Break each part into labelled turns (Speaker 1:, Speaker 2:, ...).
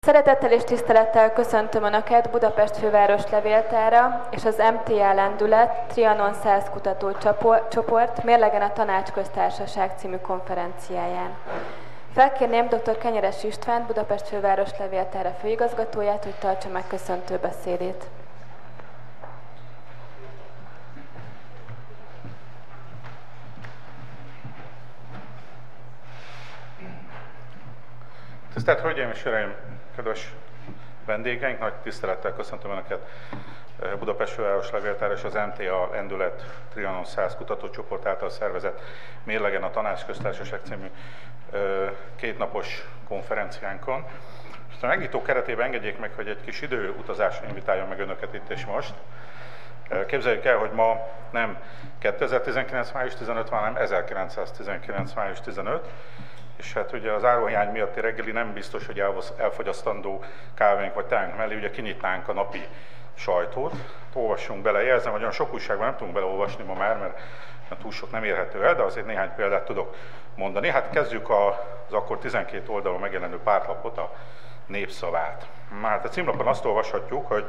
Speaker 1: Szeretettel és tisztelettel köszöntöm Önöket Budapest főváros levéltára és az MTA Lendület Trianon 100 kutatócsoport Mérlegen a Tanácsköztársaság című konferenciáján. Felkérném dr. Kenyeres Istvánt, Budapest főváros levéltára főigazgatóját, hogy tartsa meg köszöntő beszédét.
Speaker 2: Tisztelt Hölgyeim és Uraim, kedves vendégeink, nagy tisztelettel köszöntöm Önöket Budapest főváros levéltára és az MTA Lendület Trianon 100 kutatócsoport által szervezett Mérlegen a Tanácsköztársaság című kétnapos konferenciánkon. És a megnyitó keretében engedjék meg, hogy egy kis időutazásra invitáljam meg Önöket itt és most. Képzeljük el, hogy ma nem 2019. május 15 van, hanem 1919. május 15, és hát ugye az áruhiány miatti reggeli nem biztos, hogy elfogyasztandó kávénk vagy teánk mellé ugye kinyitnánk a napi sajtót. Olvassunk bele, jelzem, hogy olyan sok újságban nem tudunk beleolvasni ma már, mert túl sok nem érhető el, de azért néhány példát tudok mondani. Hát kezdjük az akkor 12 oldalon megjelenő pártlapot, a Népszavát. Hát a címlapon azt olvashatjuk, hogy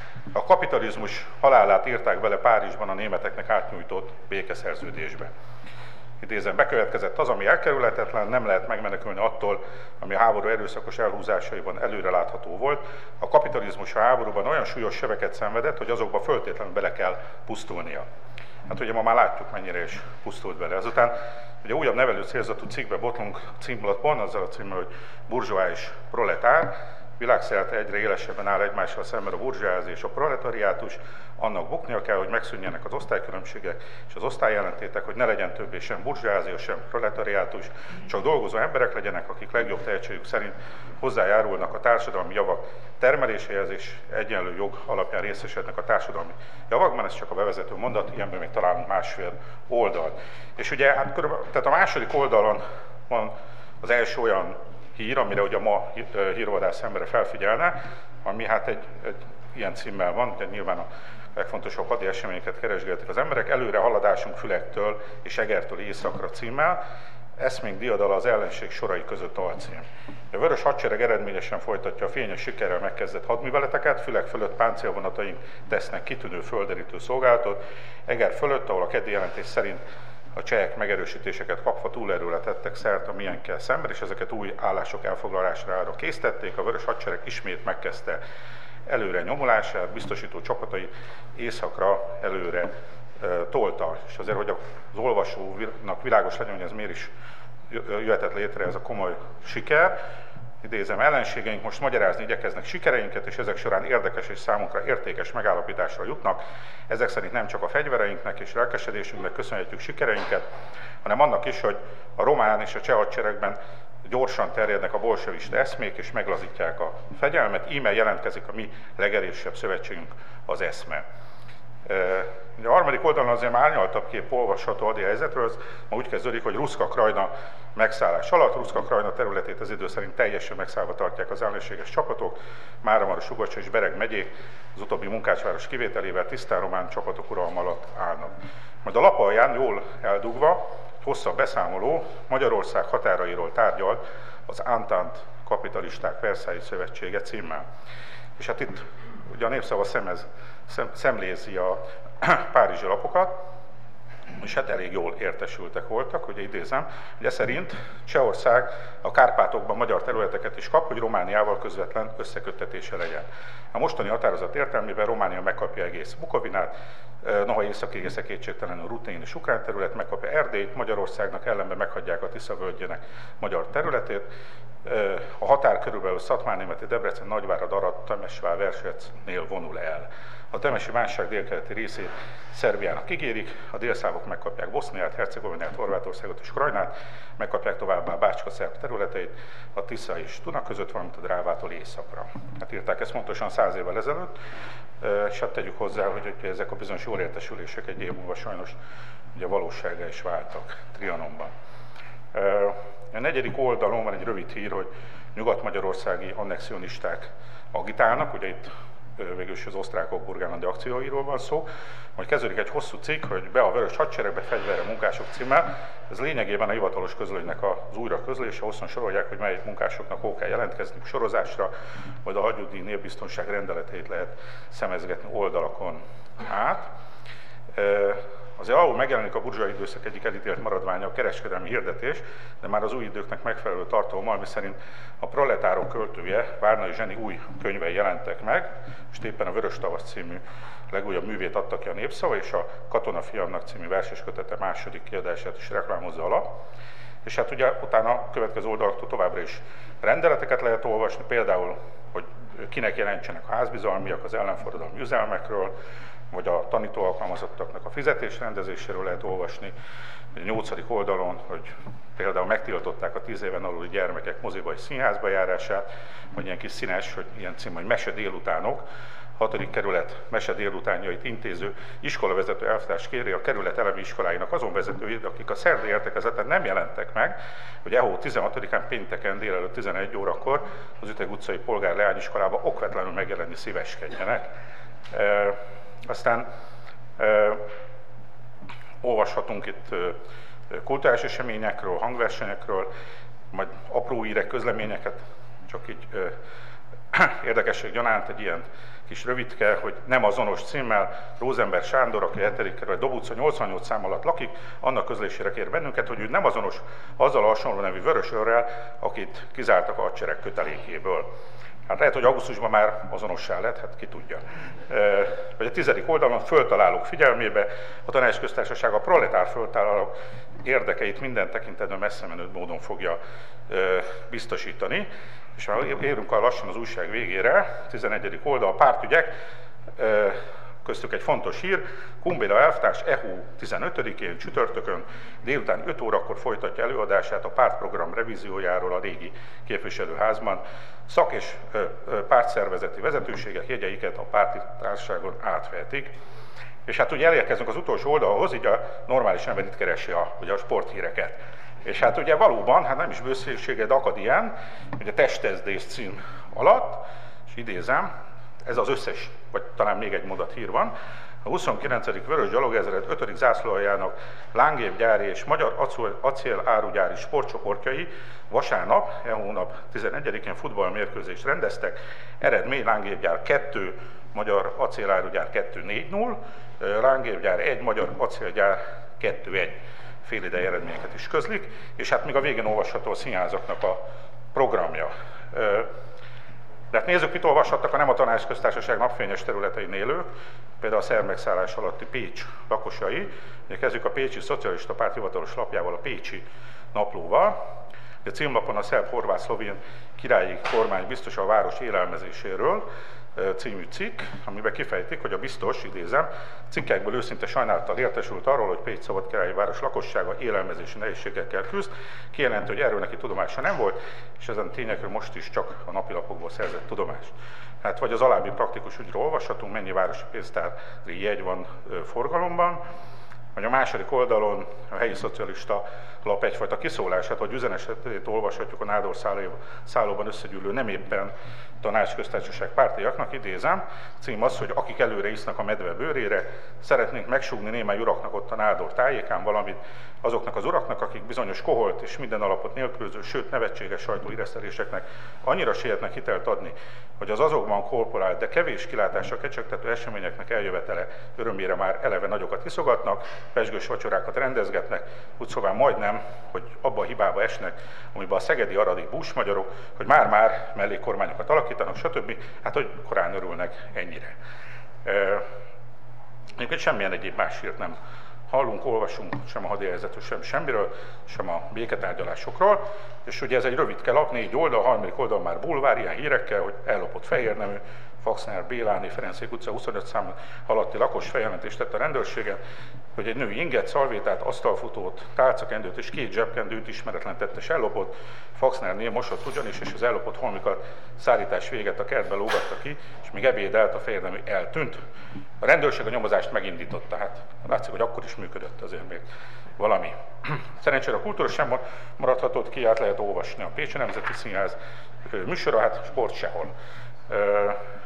Speaker 2: a kapitalizmus halálát írták bele Párizsban a németeknek átnyújtott békeszerződésbe. Idézem, bekövetkezett az, ami elkerülhetetlen, nem lehet megmenekülni attól, ami a háború erőszakos elhúzásaiban előrelátható volt. A kapitalizmus a háborúban olyan súlyos sebeket szenvedett, hogy azokba föltétlenül bele kell pusztulnia. Hát ugye ma már látjuk, mennyire is pusztult bele. Azután ugye újabb nevelő célzatú cikkbe botlunk a címlapon, azzal a címmel, hogy burzsóá és proletár. Világszerte egyre élesebben áll egymással szemben a burzsóázia és a proletariátus, annak buknia kell, hogy megszűnjenek az osztálykülönbségek és az osztályjellentétek, hogy ne legyen többé sem burzsóázia, sem proletariátus, csak dolgozó emberek legyenek, akik legjobb tehetségük szerint hozzájárulnak a társadalmi javak termeléséhez, és egyenlő jog alapján részesednek a társadalmi javakban. Ez csak a bevezető mondat, ilyenből még találunk másfél oldalt. És ugye hát tehát a második oldalon van az első olyan hír, amire ugye ma hírvadász embere felfigyelne, ami hát egy ilyen címmel van, de nyilván a legfontosabb hadi eseményeket keresgéltek az emberek, előre haladásunk Fülektől és Egertől északra címmel, eszménk diadala az ellenség sorai között alcím. A Vörös Hadsereg eredményesen folytatja a fényes sikerrel megkezdett hadműveleteket, Fülek fölött páncélvonataink tesznek kitűnő földerítő szolgálatot, Eger fölött, ahol a keddi jelentés szerint a csehek megerősítéseket kapva túlerőre tettek szert a miénkkel szemben, és ezeket új állások elfoglalására késztették. A Vörös Hadsereg ismét megkezdte előre nyomulását, biztosító csapatai északra előre tolta. És azért, hogy az olvasónak világos legyen, hogy ez miért is jöhetett létre ez a komoly siker, idézem, ellenségeink most magyarázni igyekeznek sikereinket, és ezek során érdekes és számunkra értékes megállapításra jutnak. Ezek szerint nem csak a fegyvereinknek és lelkesedésünknek köszönhetjük sikereinket, hanem annak is, hogy a román és a cseh hadseregben gyorsan terjednek a bolsevista eszmék, és meglazítják a fegyelmet. Íme jelentkezik a mi legerősebb szövetségünk, az eszme. A harmadik oldalon azért már árnyaltabb kép olvasható a helyzetről, az ma úgy kezdődik, hogy Ruszka-Krajna megszállás alatt. Ruszka-Krajna területét az idő szerint teljesen megszállva tartják az ellenséges csapatok, Máramaros, Sugocsa és Bereg megyék, az utóbbi munkácsváros kivételével tisztán román csapatok uralma alatt állnak. Majd a lap alján, jól eldugva, hosszabb beszámoló Magyarország határairól tárgyalt az Antant kapitalisták Versailles szövetsége címmel. És hát itt ugye a Népszava szemlézi a párizsi lapokat, és hát elég jól értesültek voltak, ugye idézem, ugye szerint Csehország a Kárpátokban magyar területeket is kap, hogy Romániával közvetlen összeköttetése legyen. A mostani határozat értelmében Románia megkapja egész Bukovinát, noha északig esze kétségtelenül rutin és ukrán terület, megkapja Erdélyt, Magyarországnak ellenben meghagyják a Tisza völgyének magyar területét. A határ körülbelül Szatmárnémeti, Debrecen, Nagyvárad, Arad, Temesvár, Versecnél vonul el. A temesi bánság délkeleti részét Szerbiának ígérik, a délszlávok megkapják Boszniát, Hercegovinát, Horvátországot és Krajnát, megkapják továbbá Bácska szerb területeit, a Tisza és Duna között, valamint a Drávától északra. Hát írták ezt pontosan 100 évvel ezelőtt, és hát tegyük hozzá, hogy ezek a bizonyos jól értesülések egy év múlva sajnos ugye valósággá is váltak Trianonban. A negyedik oldalon van egy rövid hír, hogy nyugat-magyarországi annexionisták agitálnak, ugye itt végülis az osztrákok burgenlandi akcióiról van szó, majd kezdődik egy hosszú cikk, hogy be a Vörös Hadseregbe fegyverre munkások címmel. Ez lényegében a hivatalos közlönynek az újra közlése, hosszan sorolják, hogy mely munkásoknak hol kell jelentkezni sorozásra, vagy a hagyódíj népbiztonság rendeleteit lehet szemezgetni oldalakon át. Azért ahol megjelenik a burzsóai időszak egyik elítélt maradványa a kereskedelmi hirdetés, de már az új időknek megfelelő tartalommal, miszerint a Proletárok költője, Várnai Zseni új könyvei jelentek meg, és éppen a Vörös Tavasz című legújabb művét adta ki a Népszava, és a Katonafiamnak című verseskötete második kiadását is reklámozza alap. És hát ugye utána a következő oldalaktól továbbra is rendeleteket lehet olvasni, például, hogy kinek jelentsenek a házbizalmiak az ellenforradalmi üzelmekről, vagy a tanító alkalmazottaknak a fizetésrendezéséről lehet olvasni. A 8. oldalon, hogy például megtiltották a 10 éven aluli gyermekek moziba és színházba járását, vagy ilyen kis színes, hogy ilyen cím, hogy mese délutánok, 6. kerület mese délutánjait intéző iskolavezető elvtárs kéri a kerület elemi iskoláinak azon vezetőit, akik a szerdai értekezleten nem jelentek meg, hogy EHO 16-án pénteken délelőtt 11 órakor az Üteg utcai polgár leányiskolába okvetlenül megjelenni szíveskedjenek. Aztán olvashatunk itt kulturális eseményekről, hangversenyekről, majd apró hírek, közleményeket, csak így érdekesség gyanánt egy ilyen kis rövidke, hogy nem azonos címmel Rosenberg Sándor, aki 7. kerület Dob utca 88 szám alatt lakik, annak közlésére kér bennünket, hogy ő nem azonos azzal a hasonló nevű Vörösőrrel, akit kizártak a hadsereg kötelékéből. Hát lehet, hogy augusztusban már azonossá lett, hát ki tudja. Vagy a 10. oldalon föltalálók figyelmébe a Tanácsköztársaság a proletár föltalálók érdekeit minden tekintetben messze menő módon fogja biztosítani. És már érünk el lassan az újság végére, 11. oldal, pártügyek, köztük egy fontos hír, Kumbéla elvtárs EHO 15-én csütörtökön délután 5 órakor folytatja előadását a pártprogram revíziójáról a régi képviselőházban. Szak- és pártszervezeti vezetőségek jegyeiket a párti társaságon átvehetik. És hát ugye elérkezünk az utolsó oldalhoz, így a normális ember itt keresi ugye a sporthíreket. És hát ugye valóban, hát nem is bőszélsége, de akad ilyen, hogy a Testezdés cím alatt, és idézem, ez az összes, vagy talán még egy mondat hír van, a 29. Vörös Gyalogezred 5. zászlóaljának lángépgyári és magyar acélárugyári sportcsoportjai vasárnap, hónap 11-én futballmérkőzést rendeztek, eredmény lángépgyár 2, magyar acélárugyár 2-4-0, lángépgyár 1, magyar acélgyár 2-1 félidei eredményeket is közlik, és hát még a végén olvasható a színházaknak a programja. De hát nézzük, mit olvashattak a nem a Tanácsköztársaság napfényes területein élők, például a szerb-megszállás alatti Pécs lakosai. Ugye kezdjük a Pécsi Szocialista Párt hivatalos lapjával, a Pécsi Naplóval. A címlapon a szerb-horvát-szlovén királyi kormány biztos a város élelmezéséről című cikk, amiben kifejtik, hogy a biztos, idézem, cikkekből őszinte sajnálattal értesült arról, hogy Pécs szabadkirályi város lakossága élelmezési nehézségekkel küzd, kijelenti, hogy erről neki tudomása nem volt, és ezen tényekről most is csak a napilapokból szerzett tudomást. Hát vagy az alábbi praktikus ügyről olvashatunk, mennyi városi pénztári jegy van forgalomban, vagy a második oldalon a helyi szocialista lap egyfajta kiszólását, vagy üzenetét olvashatjuk a Nádor szállóban összegyűlő nem éppen Tanácsköztársaság pártiaknak, idézem, cím az, hogy akik előre isznak a medve bőrére, szeretnénk megsúgni némely uraknak ott a Nádor tájékán valamit, azoknak az uraknak, akik bizonyos koholt és minden alapot nélkülöző, sőt nevetséges sajtóíreszteléseknek annyira sietnek hitelt adni, hogy az azokban korporált, de kevés kilátásra kecsegtető eseményeknek eljövetele örömére már eleve nagyokat iszogatnak, pezsgős vacsorákat rendezgetnek, úgy szóval majdnem, hogy abba a hibába esnek, amiben a szegedi aradi búsmagyarok, hogy már-már mellékkormányokat alakítanak, stb. Hát, hogy korán örülnek ennyire. Egyébként semmilyen egyéb más hírt nem hallunk, olvasunk sem a hadihelyzetről, sem semmiről, sem a béketárgyalásokról, és ugye ez egy rövidke lap, 4 oldal, 3. oldal már bulvár, ilyen hírekkel, hogy ellopott fehérnemű, Faxner Béláné, Ferencék utca 25 szám alatti lakos feljelentést tett a rendőrségen, hogy egy nő inget, szalvétát, asztalfutót, tálcakendőt és 2 zsebkendőt ismeretlen tettes ellopott, Faxnernél mosott ugyanis, és az ellopott holmikat szárítás véget a kertbe lógatta ki, és még ebédelt, a fehérnemű eltűnt. A rendőrség a nyomozást megindította, hát látszik, hogy akkor is működött azért még valami. Szerencsére a kultúra sem maradhatott ki, át lehet olvasni a Pécsi Nemzeti Színház műsora, hát sport sehol.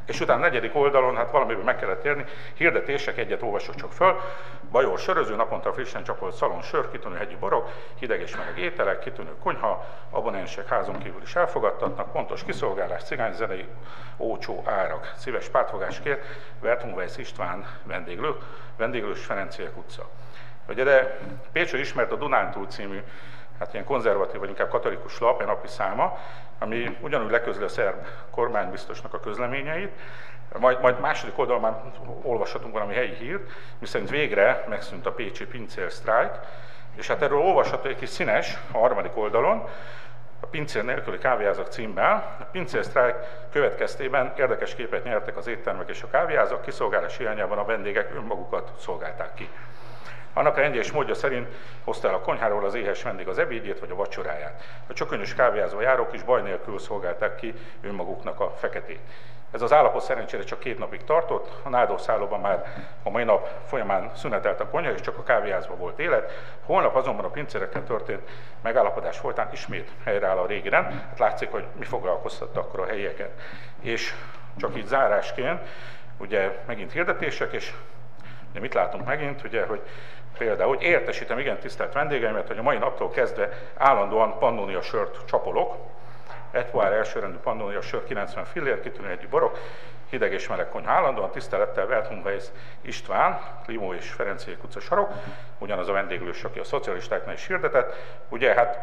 Speaker 2: És utána a negyedik oldalon, hát valamiből meg kellett érni, hirdetések, egyet olvasok csak föl. Bajor söröző, naponta frissen csapolt szalon sör, kitűnő hegyi borok, hideg és meleg ételek, kitűnő konyha, abonensek házon kívül is elfogadtatnak, pontos kiszolgálás, cigányzenei, ócsó árak. Szíves pártfogás kér, Werthunweis István vendéglős Ferenciek utca. Ugye, de Pécsről ismert a Dunántúl című, hát ilyen konzervatív vagy inkább katolikus lap, egy napi száma, ami ugyanúgy leközli a szerb kormánybiztosnak a közleményeit, majd második oldalon már olvashatunk valami helyi hírt, miszerint végre megszűnt a pécsi pincérsztrájk, és hát erről olvasható egy kis színes a harmadik oldalon, a pincér nélküli kávéházak címmel. A pincérsztrájk következtében érdekes képet nyertek az éttermek és a kávéházak, kiszolgálás hiányában a vendégek önmagukat szolgálták ki. Annak rendje és módja szerint hozta el a konyháról az éhes vendég az ebédjét vagy a vacsoráját. A csökönyös kávéházba járók is baj nélkül szolgálták ki önmaguknak a feketét. Ez az állapot szerencsére csak 2 napig tartott, a náldószállóban már a mai nap folyamán szünetelt a konyha, és csak a kávéházban volt élet. Holnap azonban a pincérekkel történt megállapodás folytán ismét helyreáll a régi rend. Hát látszik, hogy mi foglalkoztatta akkor a helyieket. És csak így zárásként, ugye megint hirdetések, és ugye mit látunk megint, ugye, hogy például, hogy értesítem igen tisztelt vendégeimet, hogy a mai naptól kezdve állandóan Pannonia sört csapolok. Egy pohár elsőrendű Pannonia sör 90 fillér, kitűnő hegyi borok, hideg és meleg konyha állandóan, tisztelettel Werthunweis István, Klimó és Ferenciek utca sarok, ugyanaz a vendéglős, aki a szocialistáknál is hirdetett. Ugye hát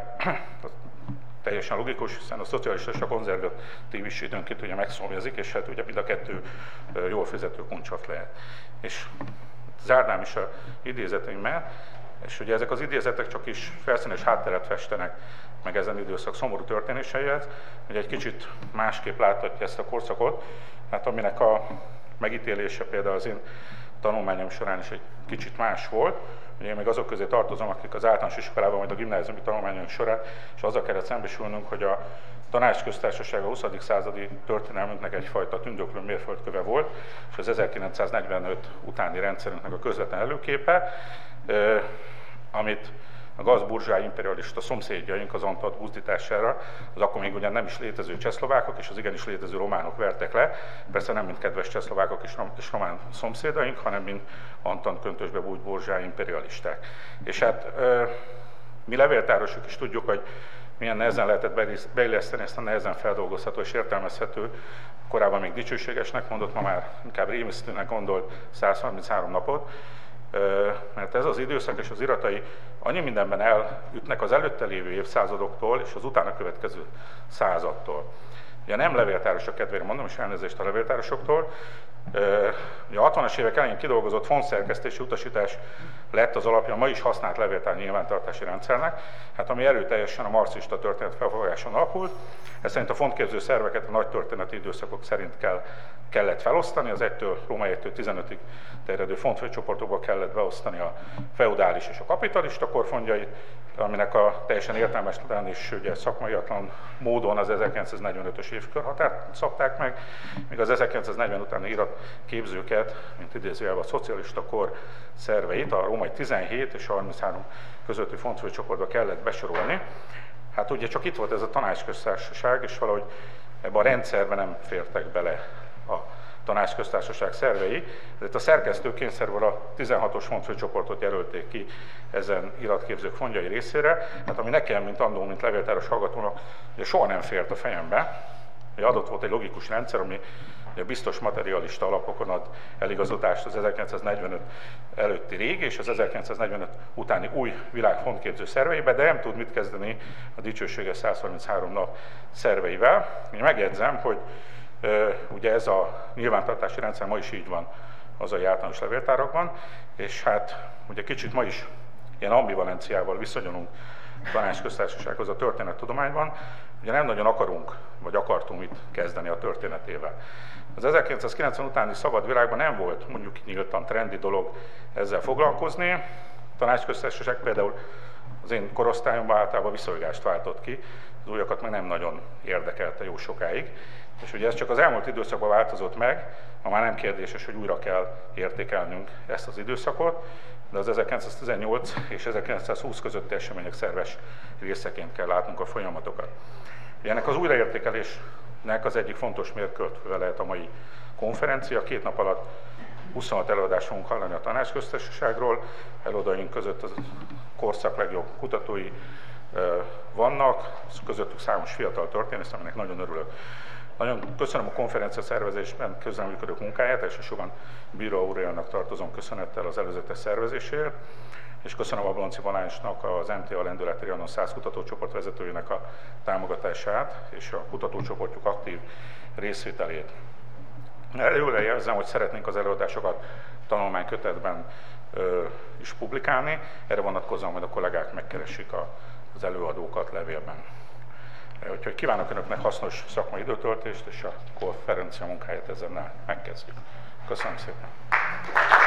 Speaker 2: teljesen logikus, hiszen a szocialista és a konzervatív is időnként ugye megszomjazik, és hát ugye mind a kettő jól fizető kuncsat lehet. És zárnám is a idézeteimmel, és ugye ezek az idézetek csak is felszínes hátteret festenek meg ezen időszak szomorú történéseihez, hogy egy kicsit másképp láthatja ezt a korszakot, hát aminek a megítélése például az én tanulmányom során is egy kicsit más volt. Ugye én még azok közé tartozom, akik az általános iskolában, majd a gimnáziumi tanulmányok során, és azzal kellett szembesülnünk, hogy a Tanácsköztársaság a 20. századi történelmünknek egyfajta tündöklő mérföldköve volt, és az 1945 utáni rendszerünknek a közvetlen előképe, amit a gazburzsái imperialista szomszédjaink az Antant buzdítására, az akkor még ugyan nem is létező csehszlovákok és az igenis létező románok vertek le, persze nem mint kedves csehszlovákok és román szomszédaink, hanem mint Antant köntösbe bújt burzsái imperialisták. És hát mi levéltárosok is tudjuk, hogy milyen nehezen lehetett beilleszteni ezt a nehezen feldolgozható és értelmezhető, korábban még dicsőségesnek mondott, ma már inkább rémisztőnek gondolt 133 napot, mert ez az időszak és az iratai annyi mindenben elütnek az előtte lévő évszázadoktól és az utána következő századtól. Ugye nem levéltárosok kedvére mondom, és elnézést a levéltárosoktól. Ugye a 60-as évek elején kidolgozott fontszerkesztési utasítás lett az alapja a ma is használt levéltár nyilvántartási rendszernek, hát ami erőteljesen a marxista történet felfogáson alapult. Ez szerint a fontképző szerveket a nagy történeti időszakok szerint kellett felosztani, az 1-től Róma 1-től 15-ig terjedő fontfőcsoportokba kellett beosztani a feudális és a kapitalista korfontjait, aminek a teljesen értelmetlen és ugye szakmaiatlan módon az 1945-ös évkörhatárt szabták meg, míg az 1940 utáni iratképzőket, mint idézőjelben a szocialista kor szerveit, a római 17 és 33 közötti fontfőcsoportba kellett besorolni. Hát ugye csak itt volt ez a Tanácsköztársaság, és valahogy ebben a rendszerben nem fértek bele a Tanácsköztársaság szervei. Ezért a szerkesztők kényszerből a 16-os fontfőcsoportot jelölték ki ezen iratképzők fontjai részére, hát ami nekem, mint annó, mint levéltáros hallgatónak, ugye soha nem fért a fejembe. Ugye adott volt egy logikus rendszer, ami ugye biztos materialista alapokon ad eligazodást az 1945 előtti régi és az 1945 utáni új világ fontképző szerveibe, de nem tud mit kezdeni a dicsőséges 133 nap szerveivel. Én megjegyzem, hogy ugye ez a nyilvántartási rendszer ma is így van az a általános levéltárakban, és hát ugye kicsit ma is ilyen ambivalenciával viszonyulunk a Tanácsköztársasághoz a történettudományban, ugye nem nagyon akarunk, vagy akartunk mit kezdeni a történetével. Az 1990 utáni szabad világban nem volt mondjuk nyíltan trendi dolog ezzel foglalkozni. A Tanácsköztársaság például az én korosztályomban általában viszonygást váltott ki, az újakat meg nem nagyon érdekelte jó sokáig. És ugye ez csak az elmúlt időszakban változott meg, ma már nem kérdéses, hogy újra kell értékelnünk ezt az időszakot, de az 1918 és 1920 közötti események szerves részeként kell látnunk a folyamatokat. Ennek az újraértékelés nek az egyik fontos mérföldköve lehet a mai konferencia. 2 nap alatt 26 előadást fogunk hallani a Tanácsköztársaságról. Előadóink között a korszak legjobb kutatói vannak, közöttük számos fiatal történész, aminek nagyon örülök. Nagyon köszönöm a konferencia szervezésben közreműködők munkáját, elsősorban Bíró Auréliának tartozom köszönettel az előzetes szervezéséért, és köszönöm Ablonczy Balázsnak, az MTA Lendület Trianon 100 kutatócsoport vezetőjének a támogatását és a kutatócsoportjuk aktív részvételét. Előre jelzem, hogy szeretnénk az előadásokat tanulmánykötetben is publikálni, erre vonatkozóan majd a kollégák megkeresik az előadókat levélben. Úgyhogy kívánok Önöknek hasznos szakmai időtöltést, és a konferencia munkáját ezzel megkezdjük. Köszönöm szépen!